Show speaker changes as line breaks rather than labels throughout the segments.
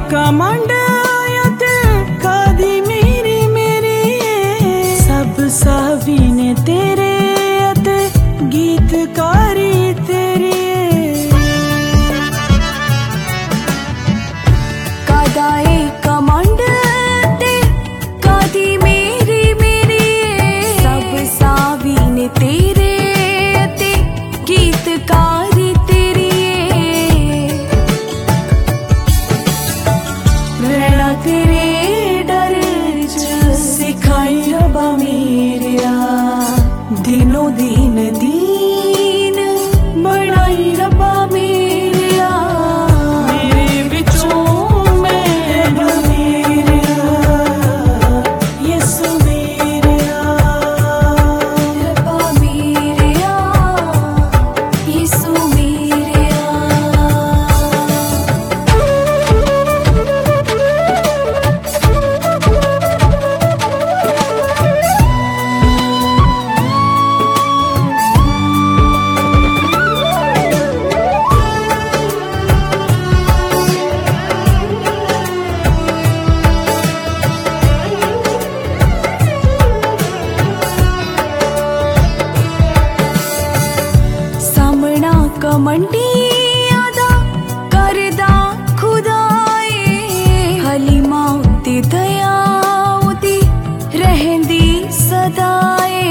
Commend कदी मेरी मेरी सब सावी ने तेरे गीतकारी तेरी
कदाए कमंड कदी मेरी मेरी सब सावी ने तेरे गीतकारी तेरी रहना तेरे डर च सिखाई रबा मेरिया दिनों दिन दीन बनाई रबा मेरिया
मेरे विचों मैं मेरिया यीशु मेरिया
रबा मेरिया यीशु मेरिया कमंडी आदा करदा खुदाए हलीमा उती दया उती रहंदी सदाए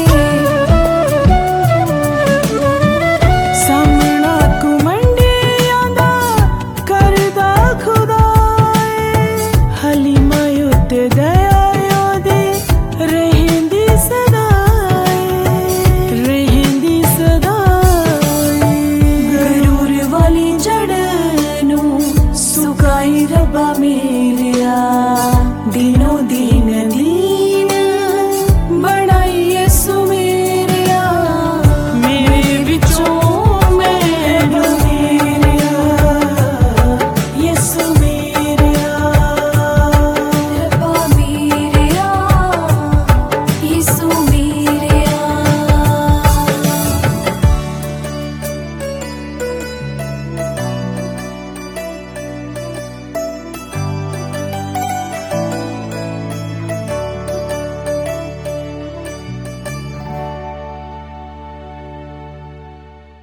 सामना कुमंडी आदा करदा खुदाए हलीमा उते दया योदे रहंदी सदाए रहंदी सदा
वाली जड़ नू सुकाई रबा मेरिया।